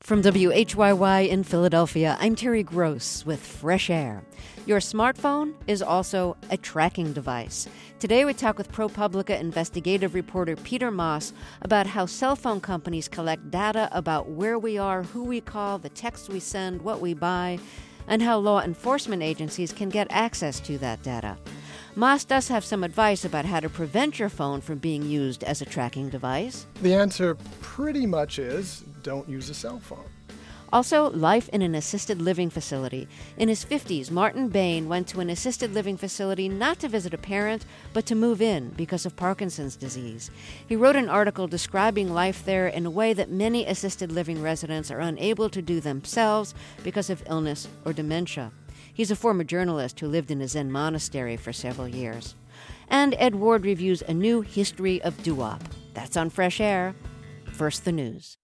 From WHYY in Philadelphia, I'm Terry Gross with Fresh Air. Your smartphone is also a tracking device. Today we talk with ProPublica investigative reporter Peter Moss about how cell phone companies collect data about where we are, who we call, the texts we send, what we buy, and how law enforcement agencies can get access to that data. Moss does have some advice about how to prevent your phone from being used as a tracking device. The answer pretty much is don't use a cell phone. Also, life in an assisted living facility. In his 50s, Martin Bain went to an assisted living facility not to visit a parent, but to move in because of Parkinson's disease. He wrote an article describing life there in a way that many assisted living residents are unable to do themselves because of illness or dementia. He's a former journalist who lived in a Zen monastery for several years. And Ed Ward reviews a new history of doo-wop. That's on Fresh Air. First, the news.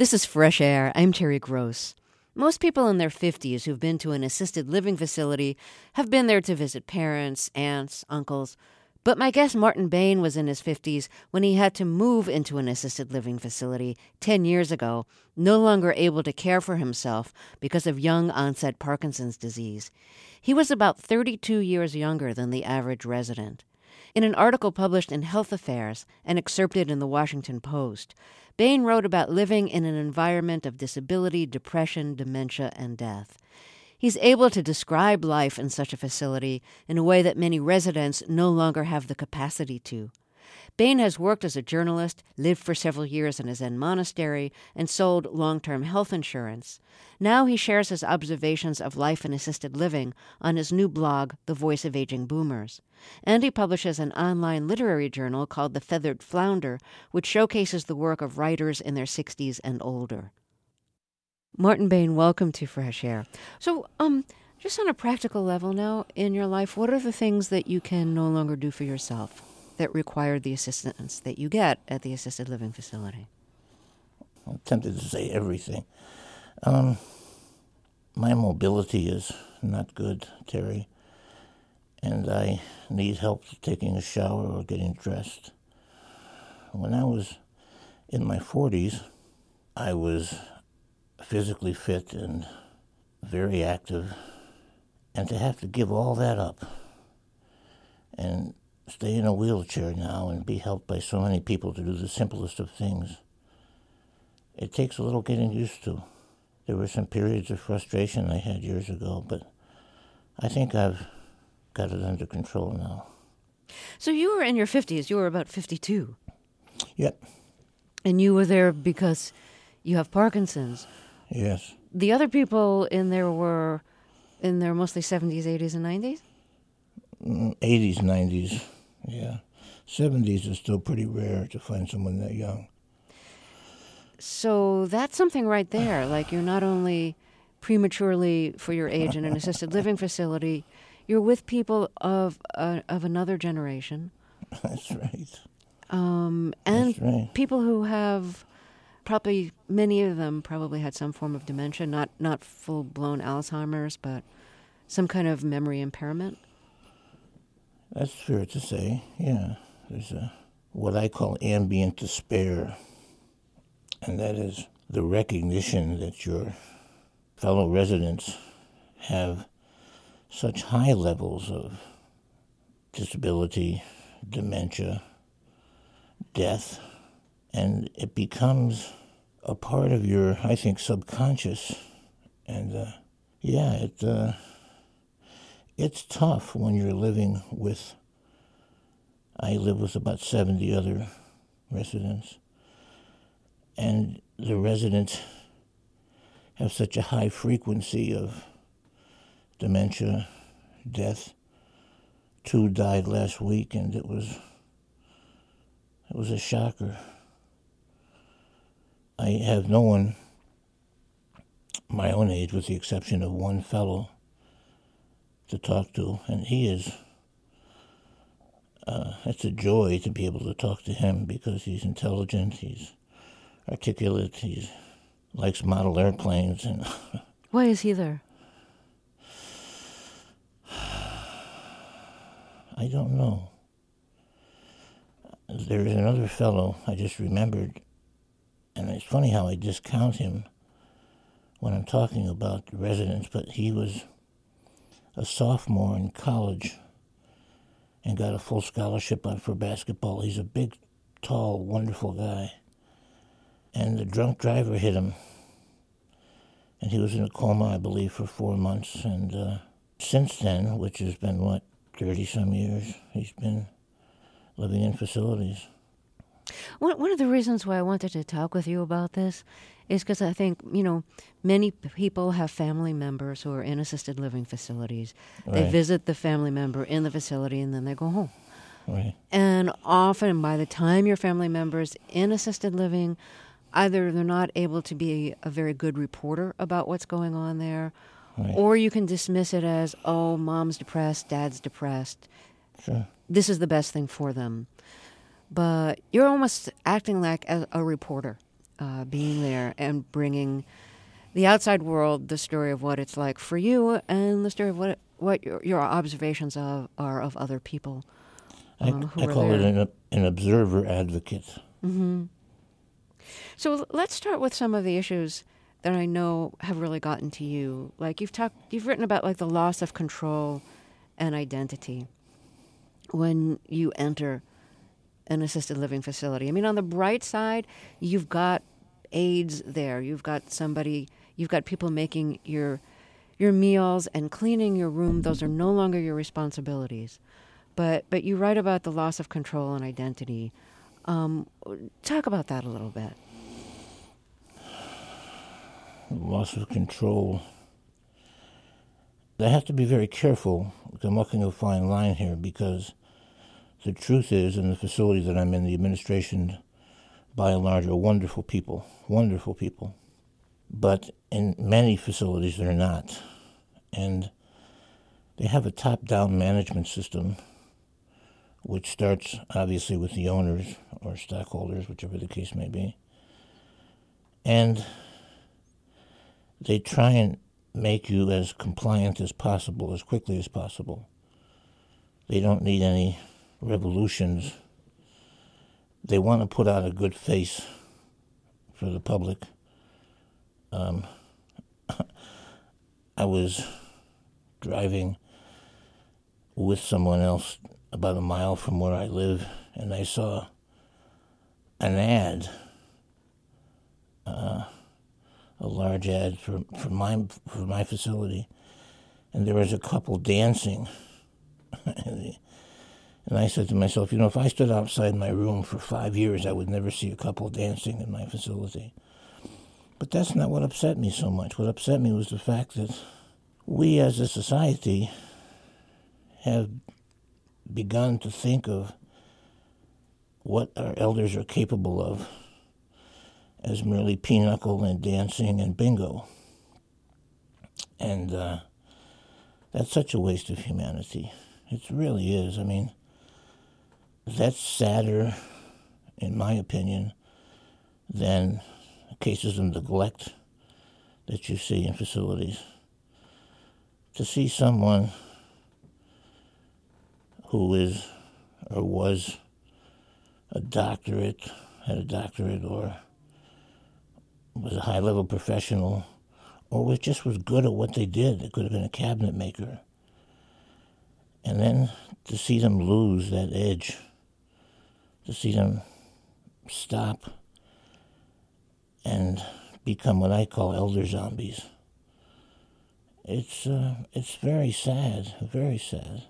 This is Fresh Air. I'm Terry Gross. Most people in their 50s who've been to an assisted living facility have been there to visit parents, aunts, uncles. But my guest Martin Bain was in his 50s when he had to move into an assisted living facility 10 years ago, no longer able to care for himself because of young onset Parkinson's disease. He was about 32 years younger than the average resident. In an article published in Health Affairs and excerpted in the Washington Post, Bain wrote about living in an environment of disability, depression, dementia, and death. He's able to describe life in such a facility in a way that many residents no longer have the capacity to. Bain has worked as a journalist, lived for several years in a Zen monastery, and sold long-term health insurance. Now he shares his observations of life in assisted living on his new blog, The Voice of Aging Boomers. And he publishes an online literary journal called The Feathered Flounder, which showcases the work of writers in their 60s and older. Martin Bain, welcome to Fresh Air. So, just on a practical level now in your life, what are the things that you can no longer do for yourself that require the assistance that you get at the assisted living facility? I'm tempted to say everything. My mobility is not good, Terry, and I need help taking a shower or getting dressed. When I was in my 40s, I was physically fit and very active, and to have to give all that up and stay in a wheelchair now and be helped by so many people to do the simplest of things, it takes a little getting used to. There were some periods of frustration I had years ago, but I think I've got it under control now. So you were in your 50s. You were about 52. Yep. And you were there because you have Parkinson's. Yes. The other people in there were in their mostly 70s, 80s, and 90s? 80s, 90s, yeah. 70s is still pretty rare to find someone that young. So that's something right there. Like, you're not only prematurely for your age in an assisted living facility, you're with people of another generation. That's right. And That's right. people who have probably, many of them probably had some form of dementia, not full-blown Alzheimer's, but some kind of memory impairment. That's fair to say, yeah. There's what I call ambient despair, and that is the recognition that your fellow residents have such high levels of disability, dementia, death, and it becomes a part of your, I think, subconscious. And it's tough when you're living with, I live with about 70 other residents, and the residents have such a high frequency of dementia, death. 2 died last week, and it was a shocker. I have no one my own age, with the exception of one fellow, to talk to, and he is, it's a joy to be able to talk to him because he's intelligent, he's articulate, he likes model airplanes. And Why is he there? I don't know. There's another fellow I just remembered, and it's funny how I discount him when I'm talking about residents, but he was a sophomore in college and got a full scholarship for basketball. He's a big, tall, wonderful guy. And the drunk driver hit him, and he was in a coma, I believe, for 4 months. And since then, which has been, 30-some years, he's been living in facilities. One of the reasons why I wanted to talk with you about this is because I think, many people have family members who are in assisted living facilities. Right. They visit the family member in the facility and then they go home. Right. And often by the time your family member's in assisted living, either they're not able to be a very good reporter about what's going on there, Right. or you can dismiss it as, oh, mom's depressed, dad's depressed. Sure. This is the best thing for them. But you're almost acting like a reporter being there and bringing the outside world the story of what it's like for you and the story of what your observations are of other people who I are call there. it an observer advocate. Mm-hmm. So let's start with some of the issues that I know have really gotten to you. Like you've written about like the loss of control and identity when you enter an assisted living facility. I mean, on the bright side, you've got aides there. You've got people making your meals and cleaning your room. Those are no longer your responsibilities. But you write about the loss of control and identity. Talk about that a little bit. Loss of control. I have to be very careful. I'm walking a fine line here because the truth is, in the facility that I'm in, the administration, by and large, are wonderful people. But in many facilities, they're not. And they have a top-down management system, which starts, obviously, with the owners or stockholders, whichever the case may be. And they try and make you as compliant as possible, as quickly as possible. They don't need any revolutions. They want to put out a good face for the public. I was driving with someone else about a mile from where I live, and I saw an ad, a large ad for my facility, and there was a couple dancing. And I said to myself, if I stood outside my room for 5 years, I would never see a couple dancing in my facility. But that's not what upset me so much. What upset me was the fact that we as a society have begun to think of what our elders are capable of as merely pinochle and dancing and bingo. And that's such a waste of humanity. It really is. I mean, that's sadder, in my opinion, than cases of neglect that you see in facilities. To see someone who is or was had a doctorate, or was a high-level professional, or was good at what they did. They could have been a cabinet maker. And then to see them lose that edge, to see them stop and become what I call elder zombies. It's very sad, very sad.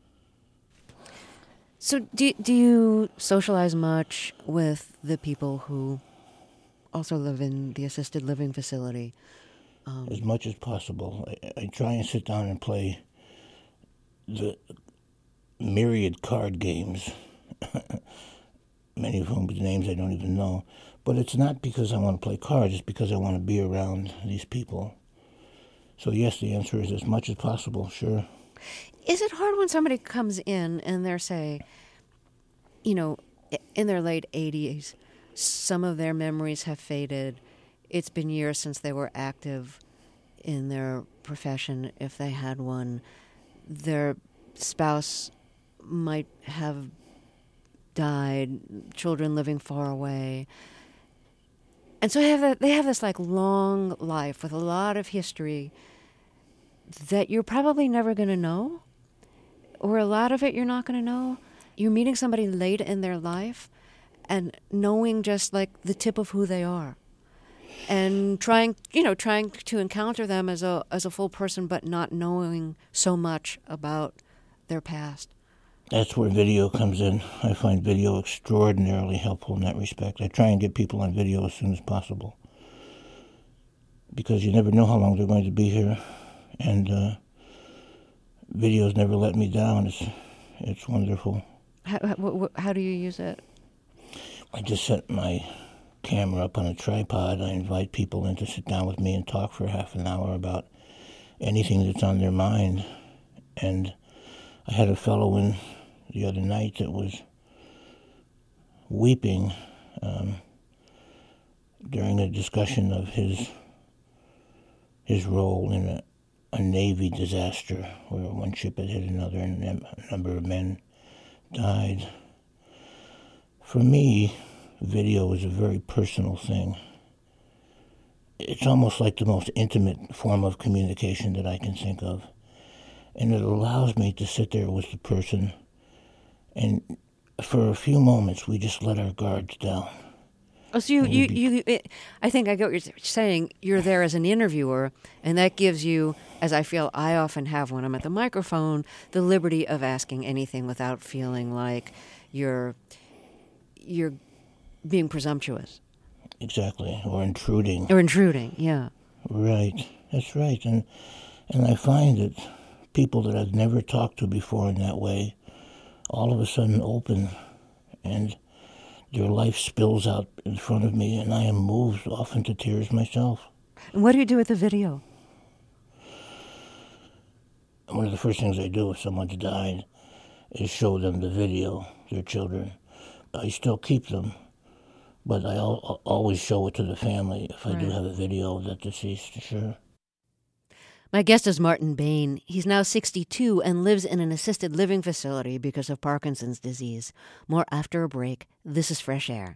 So do you socialize much with the people who also live in the assisted living facility? As much as possible. I try and sit down and play the myriad card games, many of whom names I don't even know. But it's not because I want to play cards, it's because I want to be around these people. So yes, the answer is as much as possible, sure. Is it hard when somebody comes in and they're, say, in their late 80s, some of their memories have faded, it's been years since they were active in their profession, if they had one, their spouse might have died, children living far away. And so they have this like long life with a lot of history that you're probably never going to know, or a lot of it you're not going to know. You're meeting somebody late in their life and knowing just like the tip of who they are, and trying to encounter them as a full person, but not knowing so much about their past. That's where video comes in. I find video extraordinarily helpful in that respect. I try and get people on video as soon as possible, because you never know how long they're going to be here, and videos never let me down. It's wonderful. How do you use it? I just set my camera up on a tripod. I invite people in to sit down with me and talk for half an hour about anything that's on their mind. And I had a fellow in the other night that was weeping. during a discussion of his role in a Navy disaster where one ship had hit another and a number of men died. For me, video is a very personal thing. It's almost like the most intimate form of communication that I can think of. And it allows me to sit there with the person, and for a few moments we just let our guards down. Oh, so I think I get what you're saying. You're there as an interviewer, and that gives you, as I feel I often have when I'm at the microphone, the liberty of asking anything without feeling like you're being presumptuous. Exactly, or intruding. Yeah. Right, that's right. And I find that people that I've never talked to before in that way all of a sudden open, and their life spills out in front of me, and I am moved often to tears myself. And what do you do with the video? One of the first things I do if someone's died is show them the video, their children. I still keep them, but I always show it to the family if I do have a video of that deceased, sure. My guest is Martin Bain. He's now 62 and lives in an assisted living facility because of Parkinson's disease. More after a break. This is Fresh Air.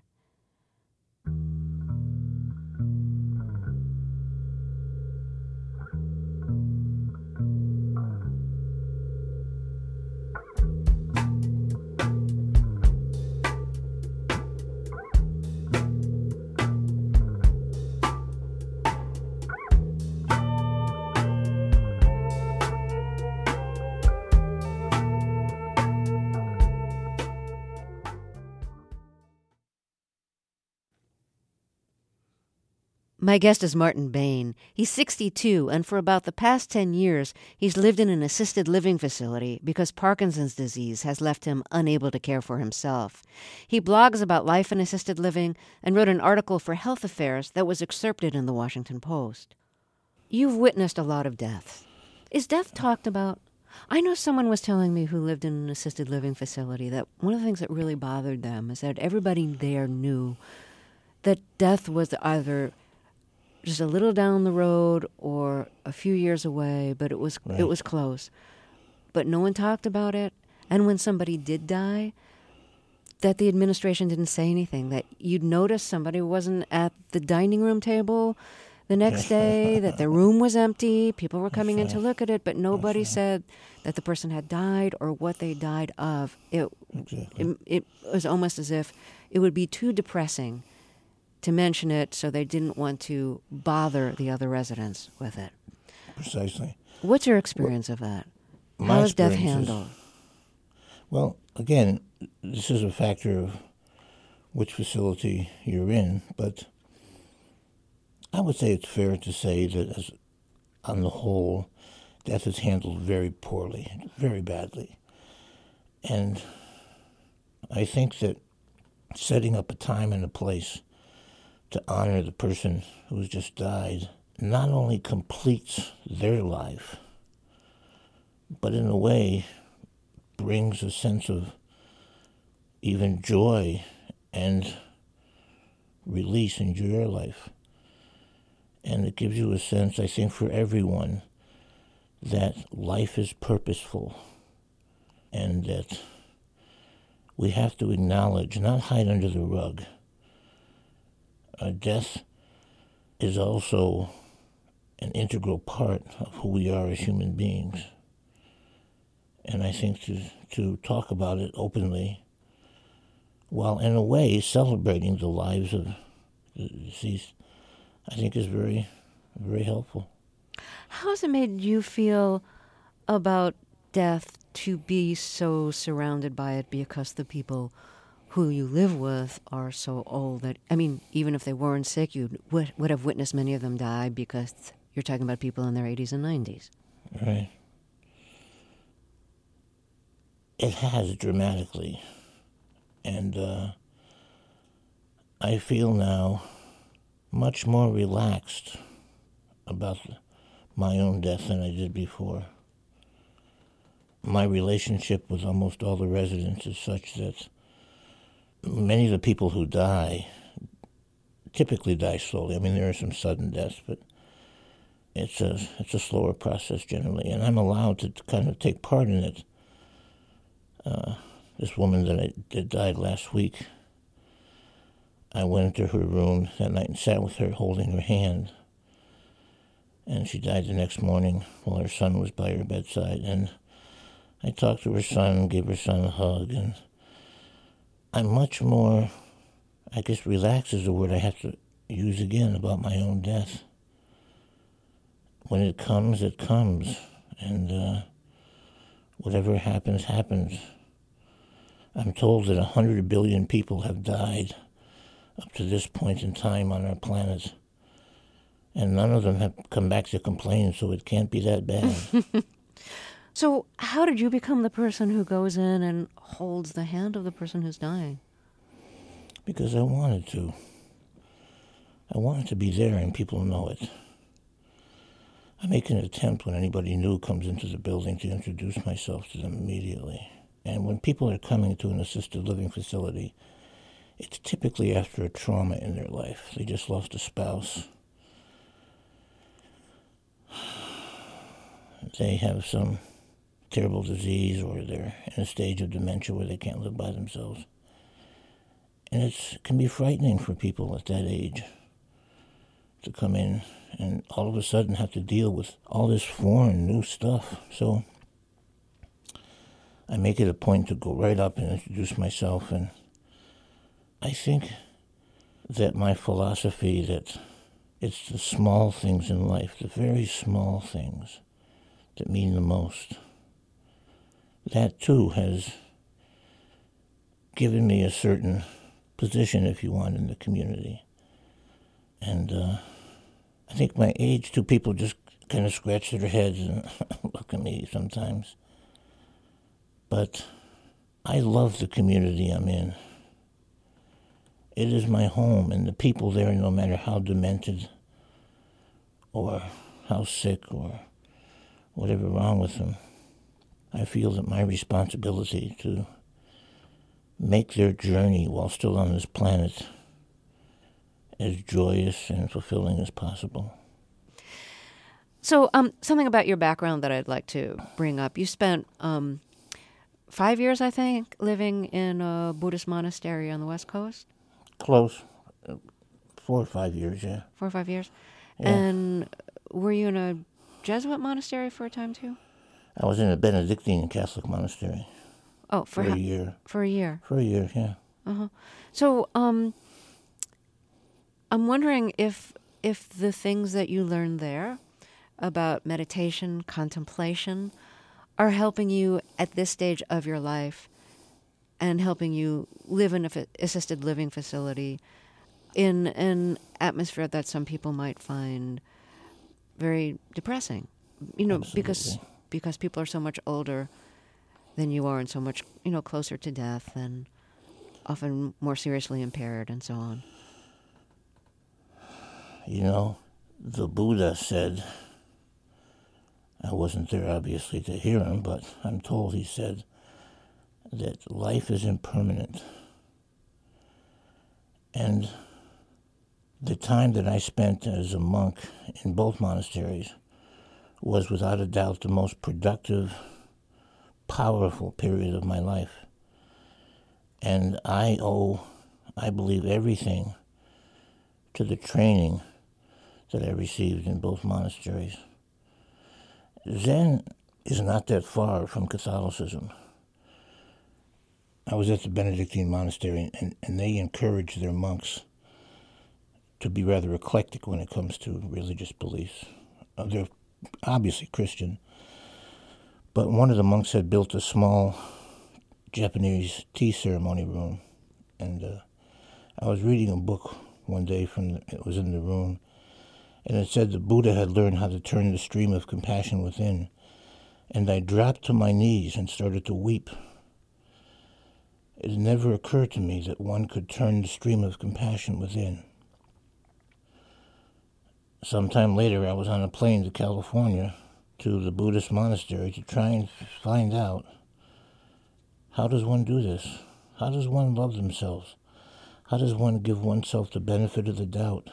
My guest is Martin Bain. He's 62, and for about the past 10 years, he's lived in an assisted living facility because Parkinson's disease has left him unable to care for himself. He blogs about life in assisted living and wrote an article for Health Affairs that was excerpted in the Washington Post. You've witnessed a lot of deaths. Is death talked about? I know someone was telling me who lived in an assisted living facility that one of the things that really bothered them is that everybody there knew that death was either just a little down the road or a few years away, but it was close. But no one talked about it. And when somebody did die, that the administration didn't say anything, that you'd notice somebody wasn't at the dining room table the next day, that the room was empty, people were coming in to look at it, but nobody said that the person had died or what they died of. It was almost as if it would be too depressing to mention it, so they didn't want to bother the other residents with it. Precisely. What's your experience of that? How is death handled? Well, again, this is a factor of which facility you're in, but I would say it's fair to say that on the whole, death is handled very poorly, very badly. And I think that setting up a time and a place to honor the person who's just died not only completes their life, but in a way brings a sense of even joy and release into your life. And it gives you a sense, I think, for everyone that life is purposeful and that we have to acknowledge, not hide under the rug. Death is also an integral part of who we are as human beings. And I think to talk about it openly, while in a way celebrating the lives of the deceased, I think is very, very helpful. How has it made you feel about death to be so surrounded by it because the people who you live with are so old that, I mean, even if they weren't sick, you would have witnessed many of them die because you're talking about people in their 80s and 90s. Right. It has dramatically. And I feel now much more relaxed about my own death than I did before. My relationship with almost all the residents is such that many of the people who die typically die slowly. I mean, there are some sudden deaths, but it's a slower process generally, and I'm allowed to kind of take part in it. This woman that died last week, I went into her room that night and sat with her, holding her hand. And she died the next morning while her son was by her bedside. And I talked to her son, gave her son a hug, and I'm much more, I guess relaxed is the word I have to use again about my own death. When it comes, it comes. And whatever happens, happens. I'm told that 100 billion people have died up to this point in time on our planet. And none of them have come back to complain, so it can't be that bad. So how did you become the person who goes in and holds the hand of the person who's dying? Because I wanted to. I wanted to be there and people know it. I make an attempt when anybody new comes into the building to introduce myself to them immediately. And when people are coming to an assisted living facility, it's typically after a trauma in their life. They just lost a spouse. They have some terrible disease, or they're in a stage of dementia where they can't live by themselves. And it can be frightening for people at that age to come in and all of a sudden have to deal with all this foreign, new stuff. So I make it a point to go right up and introduce myself, and I think that my philosophy that it's the small things in life, the very small things, that mean the most. That, too, has given me a certain position, if you want, in the community. And I think my age, too, people just kind of scratch their heads and look at me sometimes. But I love the community I'm in. It is my home, and the people there, no matter how demented or how sick or whatever wrong with them, I feel that my responsibility to make their journey while still on this planet as joyous and fulfilling as possible. So something about your background that I'd like to bring up. You spent 5 years, I think, living in a Buddhist monastery on the West Coast? Close. 4 or 5 years, yeah. 4 or 5 years? Yeah. And were you in a Jesuit monastery for a time, too? I was in a Benedictine Catholic monastery. Oh, for a year. For a year? For a year, yeah. Uh-huh. So I'm wondering if the things that you learned there about meditation, contemplation, are helping you at this stage of your life and helping you live in an assisted living facility in an atmosphere that some people might find very depressing. You know, because people are so much older than you are and so much, closer to death and often more seriously impaired and so on. The Buddha said, I wasn't there obviously to hear him, but I'm told he said that life is impermanent. And the time that I spent as a monk in both monasteries was without a doubt the most productive, powerful period of my life. And I believe, everything to the training that I received in both monasteries. Zen is not that far from Catholicism. I was at the Benedictine monastery, and they encourage their monks to be rather eclectic when it comes to religious beliefs. They're obviously Christian, but one of the monks had built a small Japanese tea ceremony room, and I was reading a book one day it was in the room, and it said the Buddha had learned how to turn the stream of compassion within, and I dropped to my knees and started to weep. It never occurred to me that one could turn the stream of compassion within. Sometime later, I was on a plane to California to the Buddhist monastery to try and find out, how does one do this? How does one love themselves? how does one give oneself the benefit of the doubt?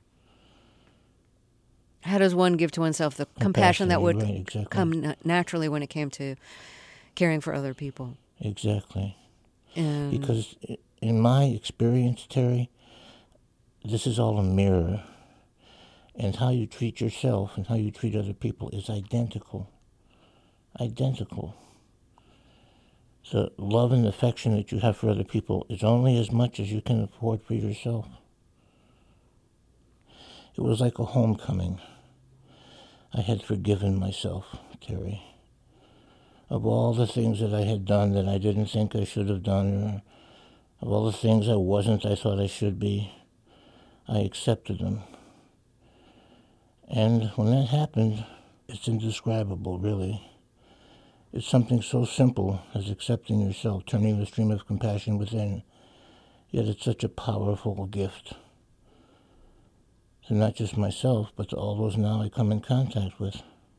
How does one give to oneself the compassion that would right, exactly. come naturally when it came to caring for other people? Exactly. Because in my experience, Terry, this is all a mirror. And how you treat yourself and how you treat other people is identical. Identical. So love and affection that you have for other people is only as much as you can afford for yourself. It was like a homecoming. I had forgiven myself, Terry, of all the things that I had done that I didn't think I should have done, or of all the things I wasn't I thought I should be. I accepted them. And when that happened, it's indescribable, really. It's something so simple as accepting yourself, turning the stream of compassion within. Yet it's such a powerful gift to not just myself, but to all those now I come in contact with.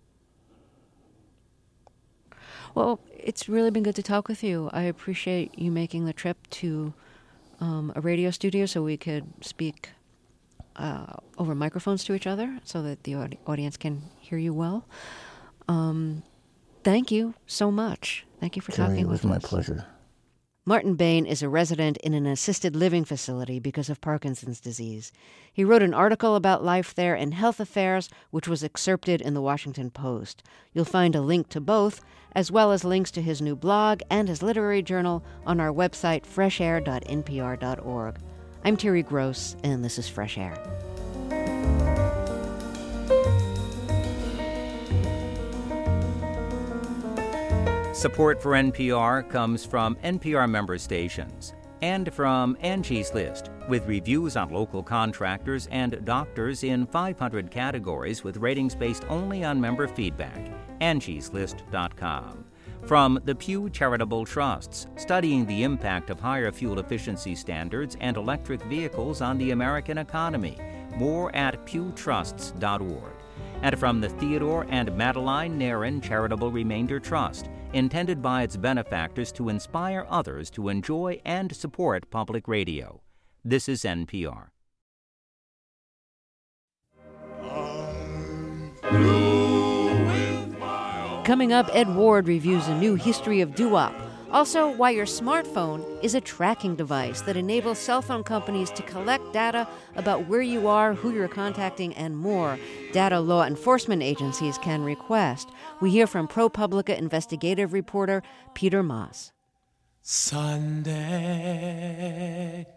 Well, it's really been good to talk with you. I appreciate you making the trip to a radio studio so we could speak over microphones to each other so that the audience can hear you well. Thank you so much. Thank you for talking with us. It was my pleasure. Martin Bain is a resident in an assisted living facility because of Parkinson's disease. He wrote an article about life there in Health Affairs, which was excerpted in the Washington Post. You'll find a link to both, as well as links to his new blog and his literary journal on our website, freshair.npr.org. I'm Terry Gross, and this is Fresh Air. Support for NPR comes from NPR member stations and from Angie's List, with reviews on local contractors and doctors in 500 categories with ratings based only on member feedback. Angie'sList.com. From the Pew Charitable Trusts, studying the impact of higher fuel efficiency standards and electric vehicles on the American economy. More at pewtrusts.org. And from the Theodore and Madeline Nairn Charitable Remainder Trust, intended by its benefactors to inspire others to enjoy and support public radio. This is NPR. Coming up, Ed Ward reviews a new history of doo-wop. Also, why your smartphone is a tracking device that enables cell phone companies to collect data about where you are, who you're contacting, and more. Data law enforcement agencies can request. We hear from ProPublica investigative reporter Peter Moss. Sunday,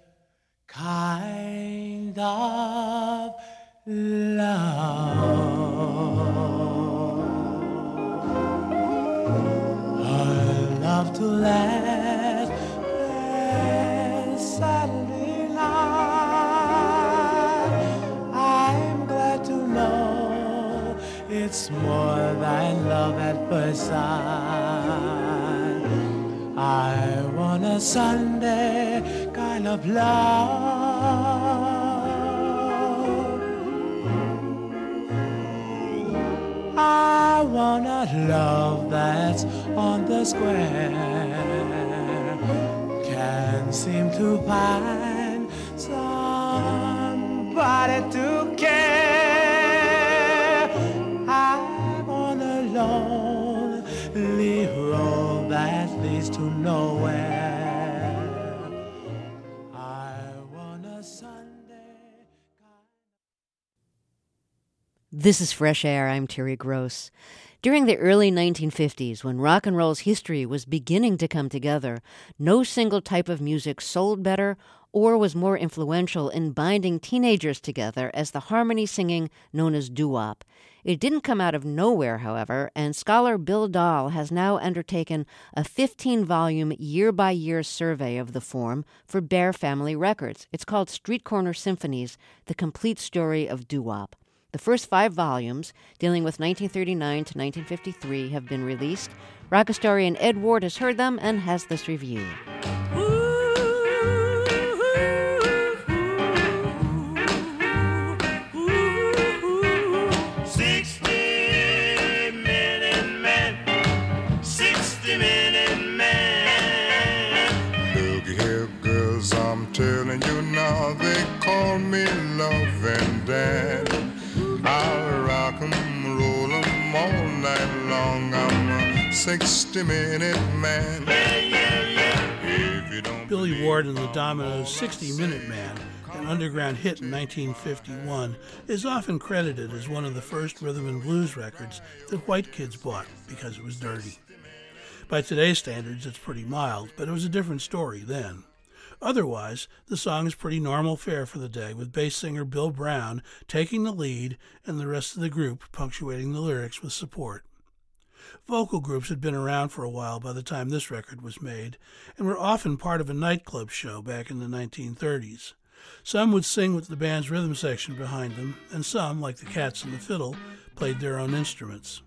kind of love. Love to last Saturday night. I'm glad to know it's more than love at first sight. I want a Sunday kind of love. I want a love that's on the square. Can't seem to find somebody to care. I want a lonely road that leads to nowhere. I want a Sunday. This is Fresh Air. I'm Terry Gross. During the early 1950s, when rock and roll's history was beginning to come together, no single type of music sold better or was more influential in binding teenagers together as the harmony singing known as doo-wop. It didn't come out of nowhere, however, and scholar Bill Dahl has now undertaken a 15-volume year-by-year survey of the form for Bear Family Records. It's called Street Corner Symphonies, The Complete Story of Doo-wop. The first 5 volumes, dealing with 1939 to 1953, have been released. Rock historian Ed Ward has heard them and has this review. 60-minute man. Look here, girls, I'm telling you now. 60-minute man. If you don't Billy Ward and the Dominoes' 60-Minute Man, an underground hit in 1951, is often credited as one of the first rhythm and blues records that white kids bought because it was dirty. By today's standards, it's pretty mild, but it was a different story then. Otherwise, the song is pretty normal fare for the day, with bass singer Bill Brown taking the lead and the rest of the group punctuating the lyrics with support. Vocal groups had been around for a while by the time this record was made, and were often part of a nightclub show back in the 1930s. Some would sing with the band's rhythm section behind them, and some, like the Cats and the Fiddle, played their own instruments.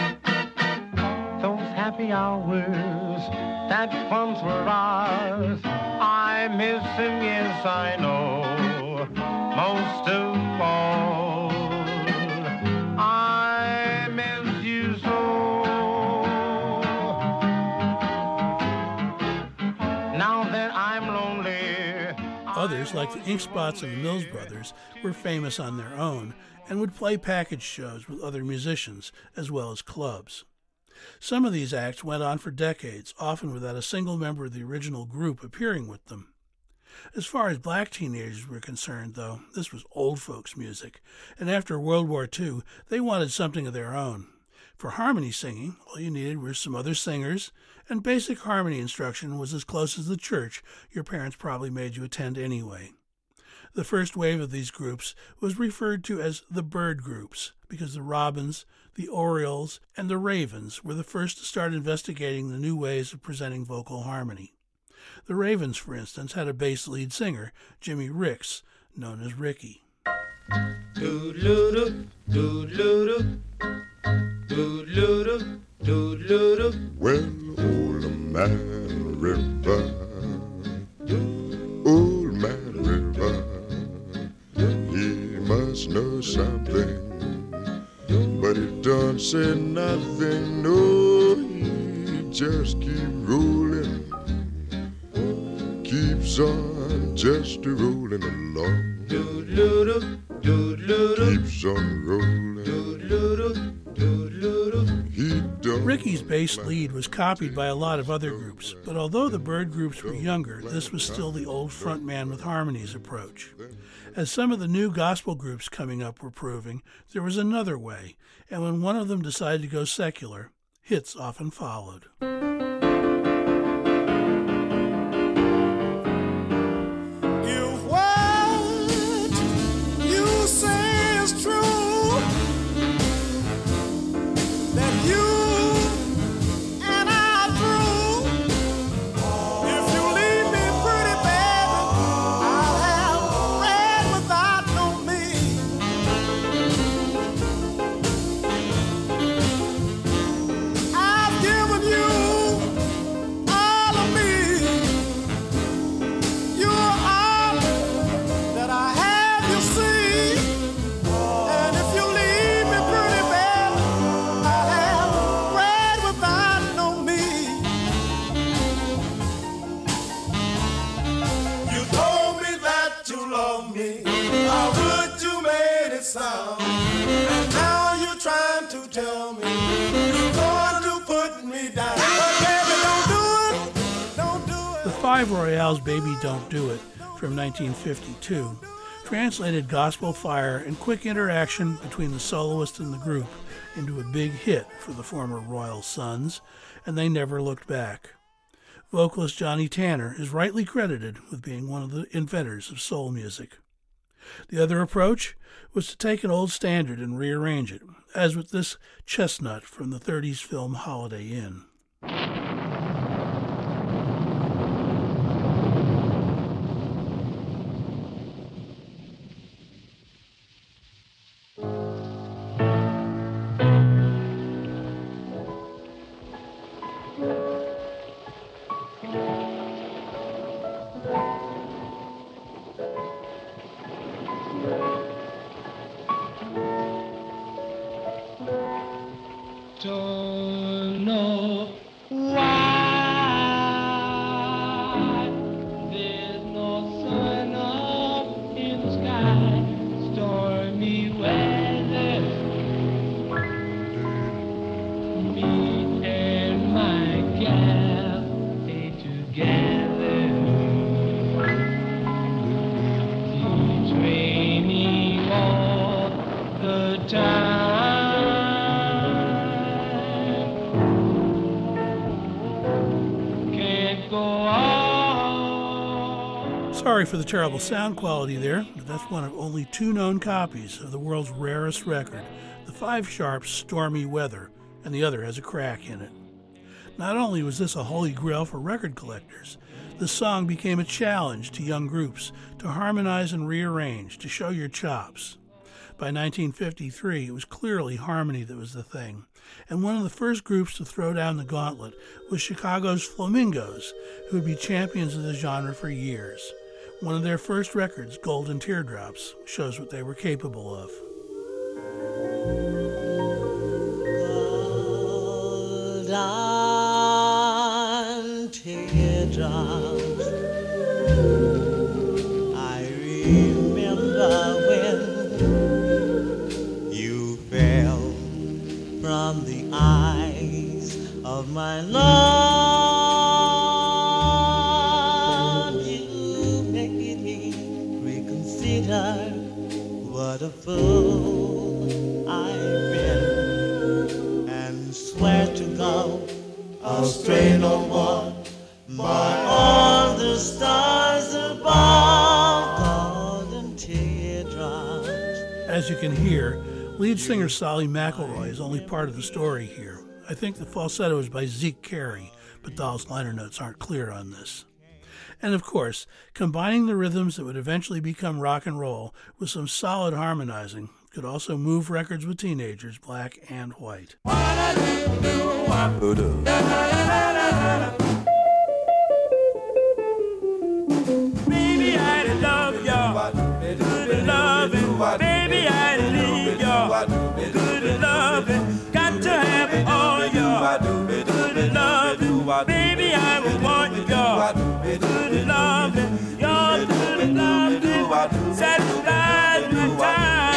Those happy hours that once were ours, I miss them, yes I know, most of all. I miss you so. Now that I'm lonely. Others, like the Ink Spots and the Mills Brothers, were famous on their own and would play package shows with other musicians, as well as clubs. Some of these acts went on for decades, often without a single member of the original group appearing with them. As far as black teenagers were concerned, though, this was old folks' music, and after World War II, they wanted something of their own. For harmony singing, all you needed were some other singers, and basic harmony instruction was as close as the church your parents probably made you attend anyway. The first wave of these groups was referred to as the Bird Groups, because the Robins, the Orioles, and the Ravens were the first to start investigating the new ways of presenting vocal harmony. The Ravens, for instance, had a bass lead singer, Jimmy Ricks, known as Ricky. Doodle-doo, doodle-doo, doodle-doo, doodle-doo. Well, old man river, old man river, he must know something, but he don't say nothing. No, he just keep rolling, keeps on just rolling along. Doodle-doo, doodle-doo, keeps on rolling. Doodle-doo, doodle-doo. He don't. Ricky's bass lead was copied by a lot of other groups, but although the Bird Groups were younger, this was still the old frontman with harmonies approach. As some of the new gospel groups coming up were proving, there was another way, and when one of them decided to go secular, hits often followed. If what you say is true, that you and I are through. If you leave me pretty bad, I'll have red without no me. I've given you all of me. You're all that I have, you see. And if you leave me pretty bad, I'll have red without no me. You told me that you love me. How good you made it sound. And now you're trying to tell me you're going to put me down. But baby, don't do it. Don't do it. The Five Royales' Baby Don't Do It from 1952 translated gospel fire and quick interaction between the soloist and the group into a big hit for the former Royal Sons, and they never looked back. Vocalist Johnny Tanner is rightly credited with being one of the inventors of soul music. The other approach was to take an old standard and rearrange it, as with this chestnut from the 30s film Holiday Inn. Don't know why there's no sun up in the sky. Stormy weather, me and the time can't go on. Sorry for the terrible sound quality there, but that's one of only 2 known copies of the world's rarest record, the 5 Sharp's Stormy Weather, and the other has a crack in it. Not only was this a holy grail for record collectors, the song became a challenge to young groups to harmonize and rearrange, to show your chops. By 1953, it was clearly harmony that was the thing, and one of the first groups to throw down the gauntlet was Chicago's Flamingos, who would be champions of the genre for years. One of their first records, Golden Teardrops, shows what they were capable of. Golden teardrops, I remember when you fell from the eyes of my love. You made me reconsider what a fool I've been, and swear to go astray no more by all the stars above. Golden teardrops. As you can hear, lead singer Solly McElroy is only part of the story here. I think the falsetto is by Zeke Carey, but Dahl's liner notes aren't clear on this. And of course, combining the rhythms that would eventually become rock and roll with some solid harmonizing could also move records with teenagers, black and white. Baby, I love you. Good loving. Baby, I need you. Good loving. Got to have all your good loving. Baby, I want you. Good loving. Your good loving satisfies my time.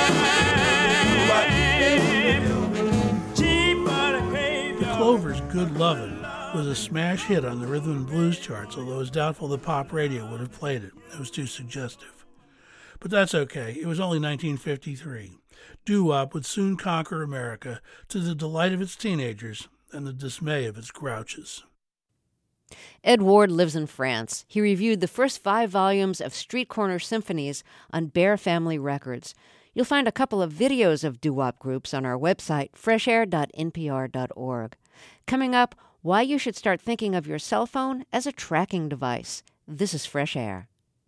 Clover's Good Lovin' was a smash hit on the rhythm and blues charts, although it's doubtful that pop radio would have played it. It was too suggestive. But that's okay. It was only 1953. Doo-wop would soon conquer America to the delight of its teenagers and the dismay of its grouches. Ed Ward lives in France. He reviewed the first 5 volumes of Street Corner Symphonies on Bear Family Records. You'll find a couple of videos of doo-wop groups on our website, freshair.npr.org. Coming up, why you should start thinking of your cell phone as a tracking device. This is Fresh Air.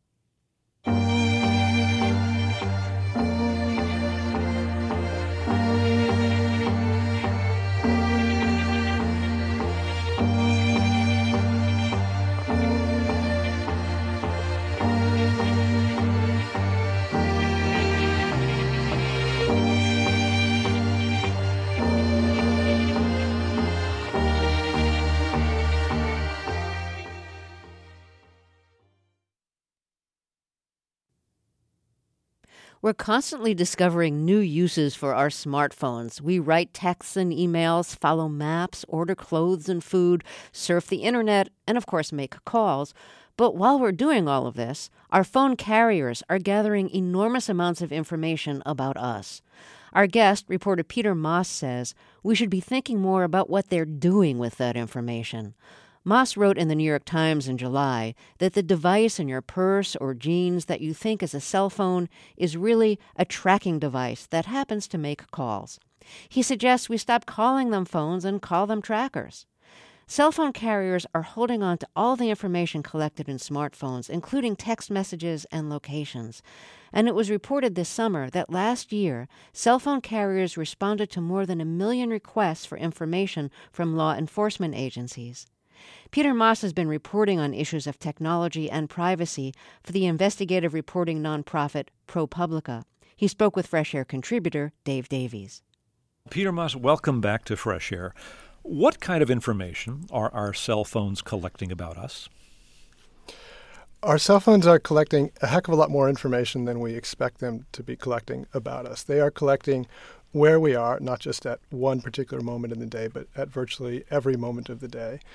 We're constantly discovering new uses for our smartphones. We write texts and emails, follow maps, order clothes and food, surf the internet, and of course make calls. But while we're doing all of this, our phone carriers are gathering enormous amounts of information about us. Our guest, reporter Peter Moss, says we should be thinking more about what they're doing with that information. Moss wrote in the New York Times in July that the device in your purse or jeans that you think is a cell phone is really a tracking device that happens to make calls. He suggests we stop calling them phones and call them trackers. Cell phone carriers are holding on to all the information collected in smartphones, including text messages and locations. And it was reported this summer that last year, cell phone carriers responded to more than 1 million requests for information from law enforcement agencies. Peter Moss has been reporting on issues of technology and privacy for the investigative reporting nonprofit ProPublica. He spoke with Fresh Air contributor Dave Davies. Peter Moss, welcome back to Fresh Air. What kind of information are our cell phones collecting about us? Our cell phones are collecting a heck of a lot more information than we expect them to be collecting about us. They are collecting where we are, not just at one particular moment in the day, but at virtually every moment of the day.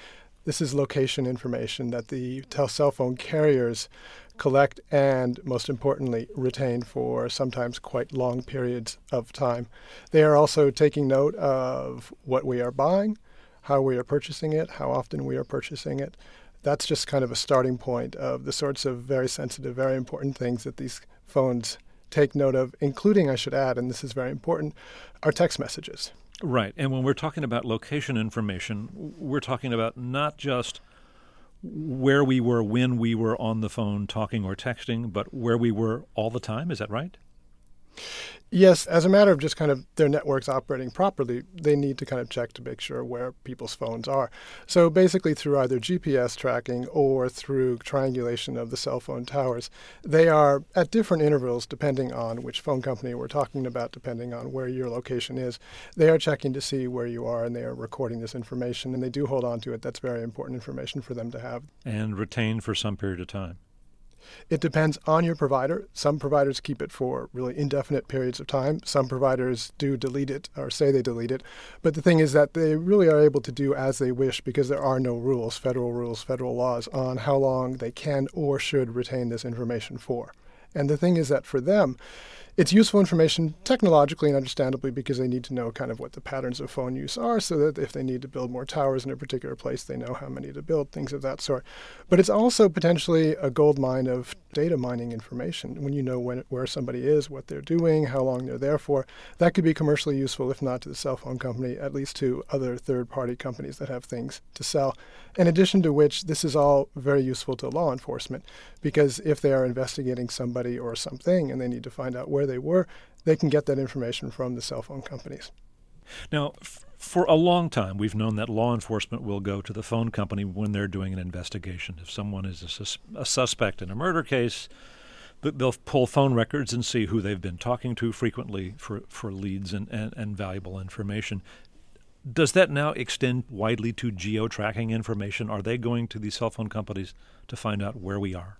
This is location information that the cell phone carriers collect and, most importantly, retain for sometimes quite long periods of time. They are also taking note of what we are buying, how we are purchasing it, how often we are purchasing it. That's just kind of a starting point of the sorts of very sensitive, very important things that these phones take note of, including, I should add, and this is very important, our text messages. Right. And when we're talking about location information, we're talking about not just where we were when we were on the phone talking or texting, but where we were all the time. Is that right? Yes, as a matter of just kind of their networks operating properly, they need to kind of check to make sure where people's phones are. So basically through either GPS tracking or through triangulation of the cell phone towers, they are at different intervals depending on which phone company we're talking about, depending on where your location is. They are checking to see where you are and they are recording this information and they do hold on to it. That's very important information for them to have. And retain for some period of time. It depends on your provider. Some providers keep it for really indefinite periods of time. Some providers do delete it or say they delete it. But the thing is that they really are able to do as they wish because there are no rules, federal laws on how long they can or should retain this information for. And the thing is that for them, it's useful information technologically and understandably because they need to know kind of what the patterns of phone use are so that if they need to build more towers in a particular place, they know how many to build, things of that sort. But it's also potentially a gold mine of data mining information. When you know where somebody is, what they're doing, how long they're there for, that could be commercially useful, if not to the cell phone company, at least to other third-party companies that have things to sell. In addition to which, this is all very useful to law enforcement because if they are investigating somebody or something and they need to find out where they were, they can get that information from the cell phone companies. Now, for a long time, we've known that law enforcement will go to the phone company when they're doing an investigation. If someone is a suspect in a murder case, they'll pull phone records and see who they've been talking to frequently for leads and valuable information. Does that now extend widely to geo-tracking information? Are they going to these cell phone companies to find out where we are?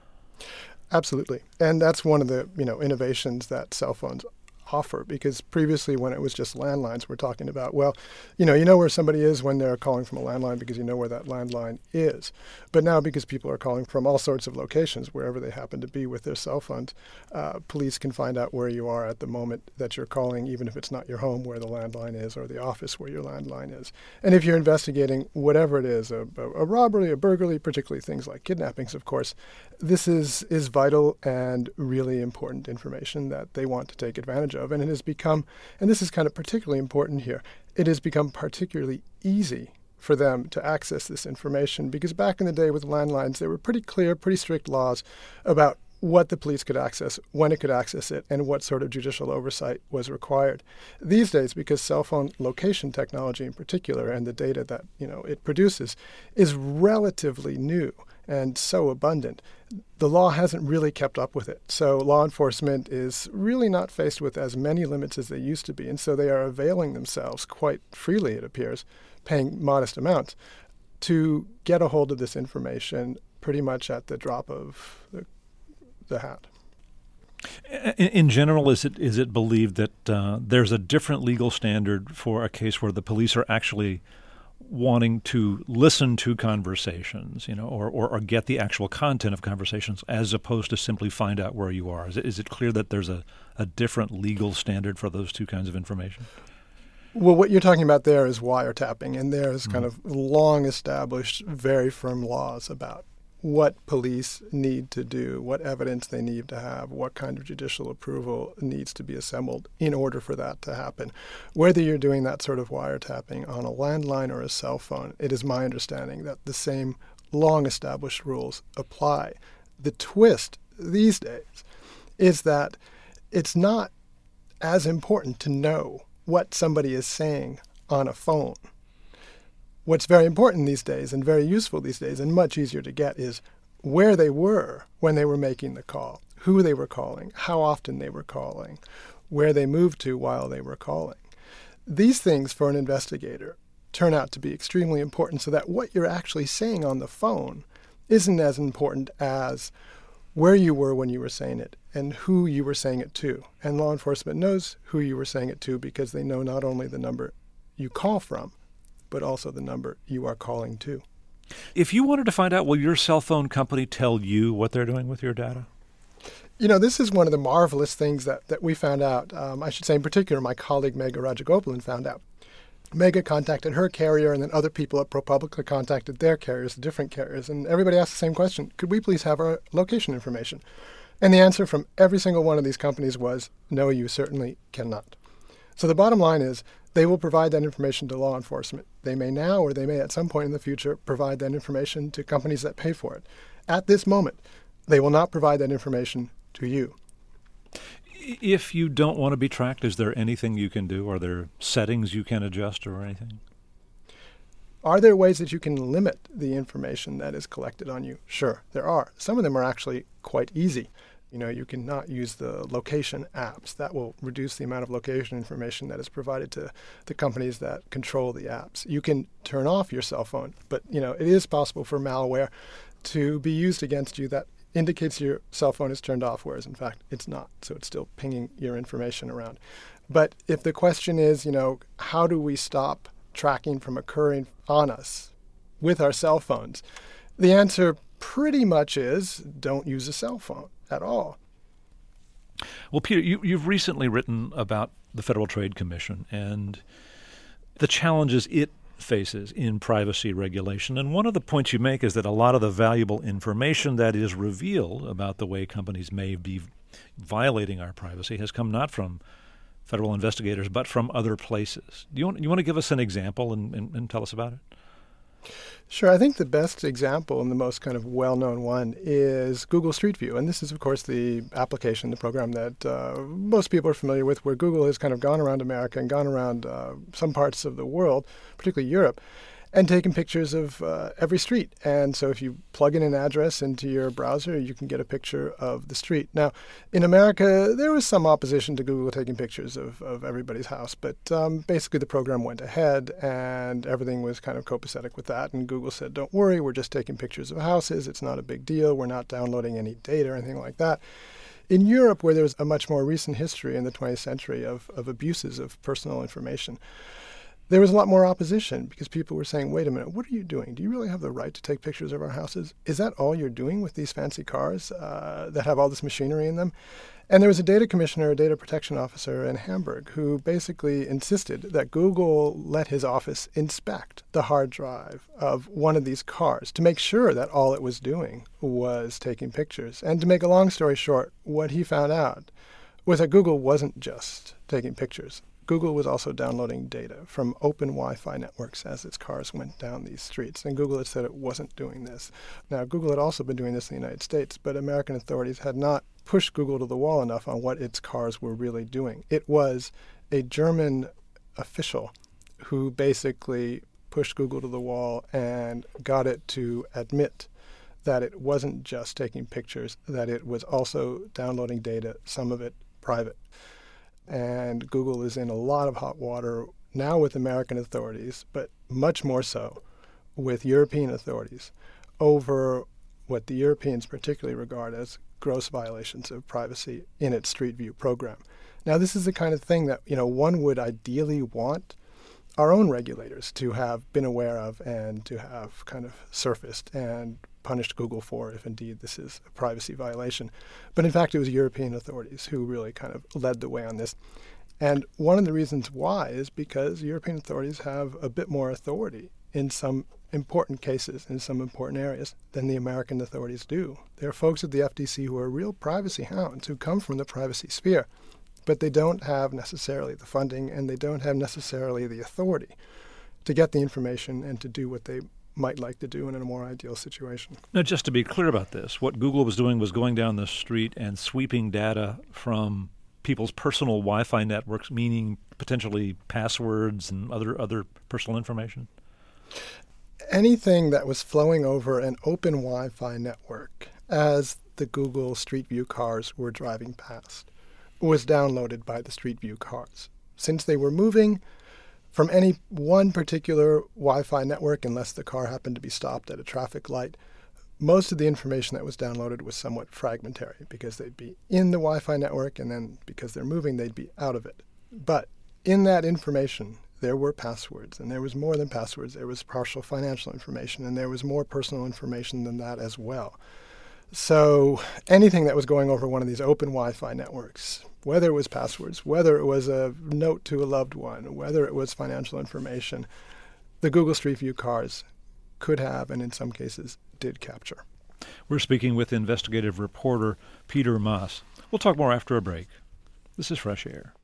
Absolutely. And that's one of the innovations that cell phones offer because previously when it was just landlines, we're talking about, well, you know where somebody is when they're calling from a landline because you know where that landline is. But now because people are calling from all sorts of locations, wherever they happen to be with their cell phones, police can find out where you are at the moment that you're calling, even if it's not your home where the landline is or the office where your landline is. And if you're investigating whatever it is, a robbery, a burglary, particularly things like kidnappings, of course, this is vital and really important information that they want to take advantage of. And it has become, and this is kind of particularly important here, it has become particularly easy for them to access this information because back in the day with landlines, there were pretty clear, pretty strict laws about what the police could access, when it could access it, and what sort of judicial oversight was required. These days, because cell phone location technology in particular and the data that it produces is relatively new and so abundant, the law hasn't really kept up with it. So law enforcement is really not faced with as many limits as they used to be, and so they are availing themselves quite freely, it appears, paying modest amounts, to get a hold of this information pretty much at the drop of the hat. In general, is it believed that there's a different legal standard for a case where the police are actually wanting to listen to conversations, or get the actual content of conversations as opposed to simply find out where you are? Is it clear that there's a different legal standard for those two kinds of information? Well, what you're talking about there is wiretapping, and there's kind of long-established, very firm laws about what police need to do, what evidence they need to have, what kind of judicial approval needs to be assembled in order for that to happen. Whether you're doing that sort of wiretapping on a landline or a cell phone, it is my understanding that the same long-established rules apply. The twist these days is that it's not as important to know what somebody is saying on a phone. What's very important these days and very useful these days and much easier to get is where they were when they were making the call, who they were calling, how often they were calling, where they moved to while they were calling. These things for an investigator turn out to be extremely important so that what you're actually saying on the phone isn't as important as where you were when you were saying it and who you were saying it to. And law enforcement knows who you were saying it to because they know not only the number you call from, but also the number you are calling to. If you wanted to find out, will your cell phone company tell you what they're doing with your data? This is one of the marvelous things that we found out. I should say in particular, my colleague Megha Rajagopalan found out. Megha contacted her carrier, and then other people at ProPublica contacted their carriers, the different carriers, and everybody asked the same question: could we please have our location information? And the answer from every single one of these companies was, no, you certainly cannot. So the bottom line is, they will provide that information to law enforcement. They may now, or they may at some point in the future, provide that information to companies that pay for it. At this moment, they will not provide that information to you. If you don't want to be tracked, is there anything you can do? Are there settings you can adjust or anything? Are there ways that you can limit the information that is collected on you? Sure, there are. Some of them are actually quite easy. You cannot use the location apps. That will reduce the amount of location information that is provided to the companies that control the apps. You can turn off your cell phone, but it is possible for malware to be used against you that indicates your cell phone is turned off, whereas in fact it's not. So it's still pinging your information around. But if the question is, how do we stop tracking from occurring on us with our cell phones, the answer pretty much is don't use a cell phone at all. Well, Peter, you've recently written about the Federal Trade Commission and the challenges it faces in privacy regulation. And one of the points you make is that a lot of the valuable information that is revealed about the way companies may be violating our privacy has come not from federal investigators, but from other places. You want to give us an example and tell us about it? Sure. I think the best example and the most kind of well-known one is Google Street View. And this is, of course, the application, the program that most people are familiar with, where Google has kind of gone around America and gone around some parts of the world, particularly Europe, and taken pictures of every street. And so if you plug in an address into your browser, you can get a picture of the street. Now, in America, there was some opposition to Google taking pictures of everybody's house, but basically the program went ahead and everything was kind of copacetic with that. And Google said, don't worry, we're just taking pictures of houses. It's not a big deal. We're not downloading any data or anything like that. In Europe, where there's a much more recent history in the 20th century of abuses of personal information, there was a lot more opposition because people were saying, wait a minute, what are you doing? Do you really have the right to take pictures of our houses? Is that all you're doing with these fancy cars that have all this machinery in them? And there was a data commissioner, a data protection officer in Hamburg who basically insisted that Google let his office inspect the hard drive of one of these cars to make sure that all it was doing was taking pictures. And to make a long story short, what he found out was that Google wasn't just taking pictures. Google was also downloading data from open Wi-Fi networks as its cars went down these streets. And Google had said it wasn't doing this. Now, Google had also been doing this in the United States, but American authorities had not pushed Google to the wall enough on what its cars were really doing. It was a German official who basically pushed Google to the wall and got it to admit that it wasn't just taking pictures, that it was also downloading data, some of it private. And Google is in a lot of hot water now with American authorities, but much more so with European authorities over what the Europeans particularly regard as gross violations of privacy in its Street View program. Now, this is the kind of thing that, one would ideally want our own regulators to have been aware of and to have kind of surfaced and punished Google for if indeed this is a privacy violation. But in fact, it was European authorities who really kind of led the way on this. And one of the reasons why is because European authorities have a bit more authority in some important cases, in some important areas, than the American authorities do. There are folks at the FTC who are real privacy hounds who come from the privacy sphere, but they don't have necessarily the funding and they don't have necessarily the authority to get the information and to do what they might like to do in a more ideal situation. Now, just to be clear about this, what Google was doing was going down the street and sweeping data from people's personal Wi-Fi networks, meaning potentially passwords and other personal information? Anything that was flowing over an open Wi-Fi network as the Google Street View cars were driving past was downloaded by the Street View cars. Since they were moving from any one particular Wi-Fi network, unless the car happened to be stopped at a traffic light, most of the information that was downloaded was somewhat fragmentary because they'd be in the Wi-Fi network and then because they're moving, they'd be out of it. But in that information, there were passwords, and there was more than passwords. There was partial financial information, and there was more personal information than that as well. So anything that was going over one of these open Wi-Fi networks, whether it was passwords, whether it was a note to a loved one, whether it was financial information, the Google Street View cars could have, and in some cases did, capture. We're speaking with investigative reporter Peter Maass. We'll talk more after a break. This is Fresh Air.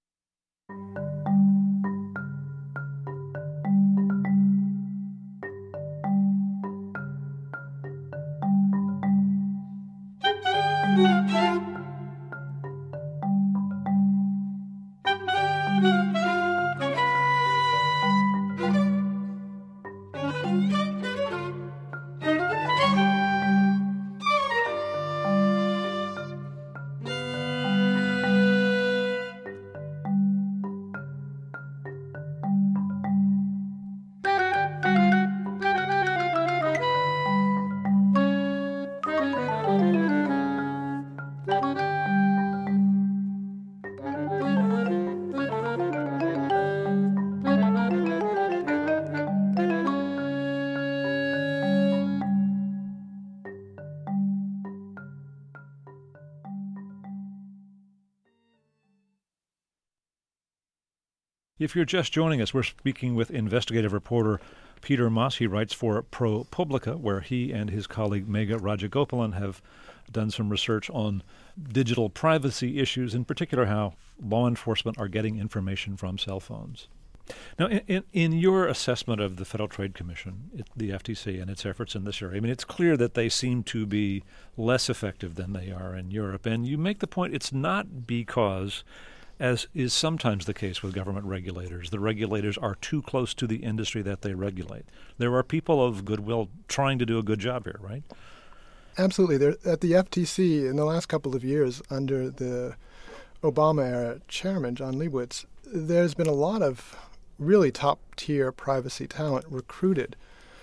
If you're just joining us, we're speaking with investigative reporter Peter Maass. He writes for ProPublica, where he and his colleague Megha Rajagopalan have done some research on digital privacy issues, in particular how law enforcement are getting information from cell phones. Now, in your assessment of the Federal Trade Commission, the FTC, and its efforts in this area, I mean, it's clear that they seem to be less effective than they are in Europe. And you make the point it's not because, as is sometimes the case with government regulators, the regulators are too close to the industry that they regulate. There are people of goodwill trying to do a good job here, right? Absolutely. At the FTC, in the last couple of years, under the Obama-era chairman, John Leibowitz, there's been a lot of really top-tier privacy talent recruited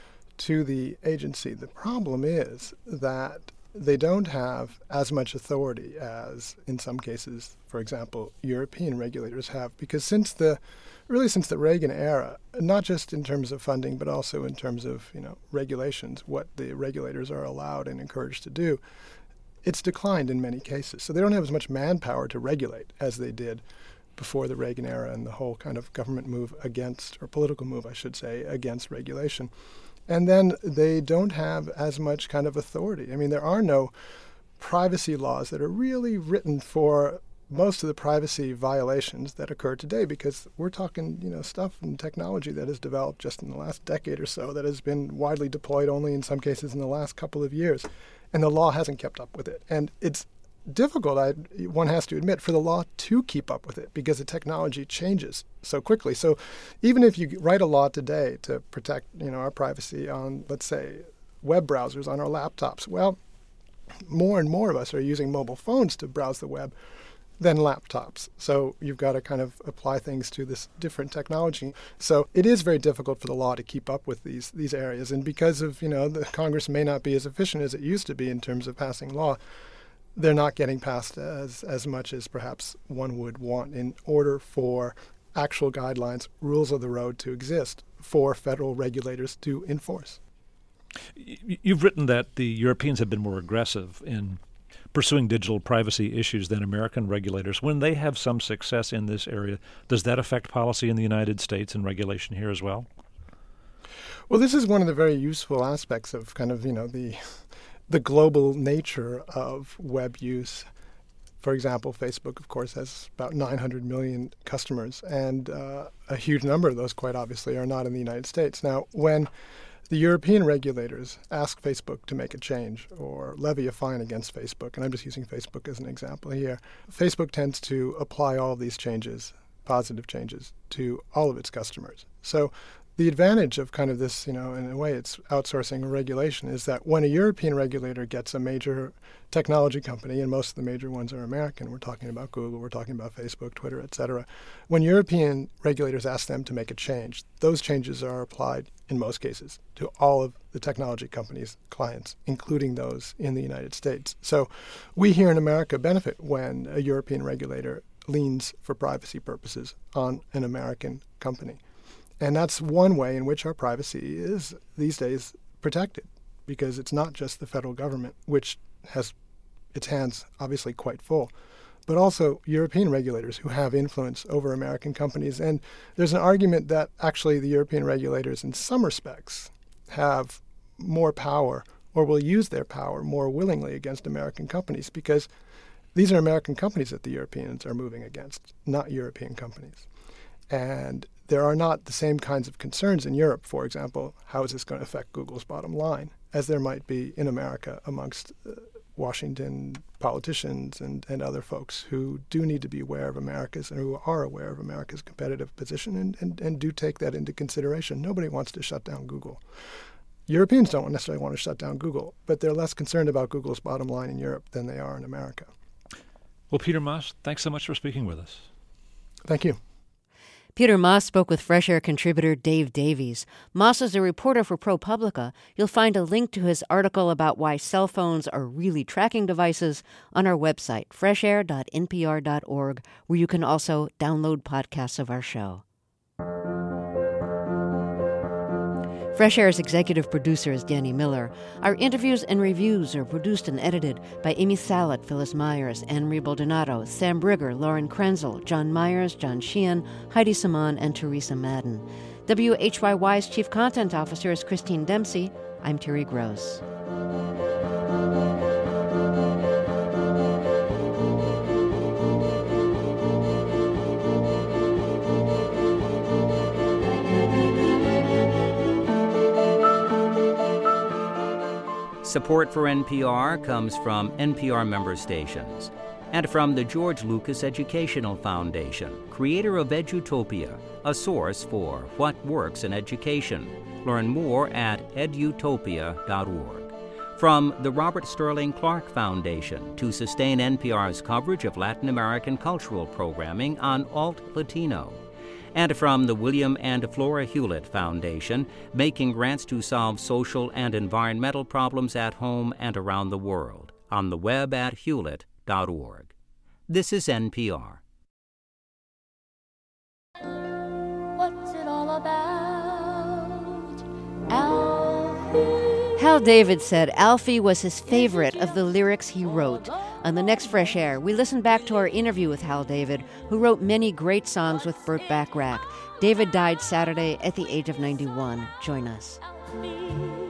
to the agency. The problem is that they don't have as much authority as, in some cases, for example, European regulators have, because since the Reagan era, not just in terms of funding, but also in terms of regulations, what the regulators are allowed and encouraged to do, it's declined in many cases. So they don't have as much manpower to regulate as they did before the Reagan era and the whole kind of government move against, or political move, I should say, against regulation. And then they don't have as much kind of authority. I mean, there are no privacy laws that are really written for most of the privacy violations that occur today, because we're talking, stuff and technology that has developed just in the last decade or so that has been widely deployed only in some cases in the last couple of years. And the law hasn't kept up with it. And it's difficult, one has to admit, for the law to keep up with it because the technology changes so quickly. So even if you write a law today to protect, our privacy on, let's say, web browsers on our laptops, well, more and more of us are using mobile phones to browse the web than laptops. So you've got to kind of apply things to this different technology. So it is very difficult for the law to keep up with these areas. And because of, the Congress may not be as efficient as it used to be in terms of passing law, they're not getting passed as much as perhaps one would want in order for actual guidelines, rules of the road to exist for federal regulators to enforce. You've written that the Europeans have been more aggressive in pursuing digital privacy issues than American regulators. When they have some success in this area, does that affect policy in the United States and regulation here as well? Well, this is one of the very useful aspects of kind of, the global nature of web use. For example, Facebook, of course, has about 900 million customers, and a huge number of those, quite obviously, are not in the United States. Now, when the European regulators ask Facebook to make a change or levy a fine against Facebook, and I'm just using Facebook as an example here, Facebook tends to apply all of these changes, positive changes, to all of its customers. So the advantage of kind of this, in a way it's outsourcing regulation, is that when a European regulator gets a major technology company, and most of the major ones are American, we're talking about Google, we're talking about Facebook, Twitter, etc. When European regulators ask them to make a change, those changes are applied, in most cases, to all of the technology companies' clients, including those in the United States. So we here in America benefit when a European regulator leans for privacy purposes on an American company. And that's one way in which our privacy is these days protected, because it's not just the federal government, which has its hands obviously quite full, but also European regulators who have influence over American companies. And there's an argument that actually the European regulators in some respects have more power, or will use their power more willingly against American companies, because these are American companies that the Europeans are moving against, not European companies. And there are not the same kinds of concerns in Europe, for example, how is this going to affect Google's bottom line, as there might be in America amongst Washington politicians and other folks who do need to be aware of America's, and who are aware of America's competitive position and do take that into consideration. Nobody wants to shut down Google. Europeans don't necessarily want to shut down Google, but they're less concerned about Google's bottom line in Europe than they are in America. Well, Peter Maass, thanks so much for speaking with us. Thank you. Peter Maass spoke with Fresh Air contributor Dave Davies. Maass is a reporter for ProPublica. You'll find a link to his article about why cell phones are really tracking devices on our website, freshair.npr.org, where you can also download podcasts of our show. Fresh Air's executive producer is Danny Miller. Our interviews and reviews are produced and edited by Amy Salat, Phyllis Myers, Anne-Marie Baldonado, Sam Brigger, Lauren Krenzel, John Myers, John Sheehan, Heidi Saman, and Teresa Madden. WHYY's chief content officer is Christine Dempsey. I'm Terry Gross. Support for NPR comes from NPR member stations and from the George Lucas Educational Foundation, creator of Edutopia, a source for what works in education. Learn more at edutopia.org. From the Robert Sterling Clark Foundation to sustain NPR's coverage of Latin American cultural programming on Alt Latino. And from the William and Flora Hewlett Foundation, making grants to solve social and environmental problems at home and around the world, on the web at hewlett.org. This is NPR. What's it all about, Alfie? Hal David said Alfie was his favorite of the lyrics he wrote. On the next Fresh Air, we listen back to our interview with Hal David, who wrote many great songs with Burt Bacharach. David died Saturday at the age of 91. Join us. Alfie.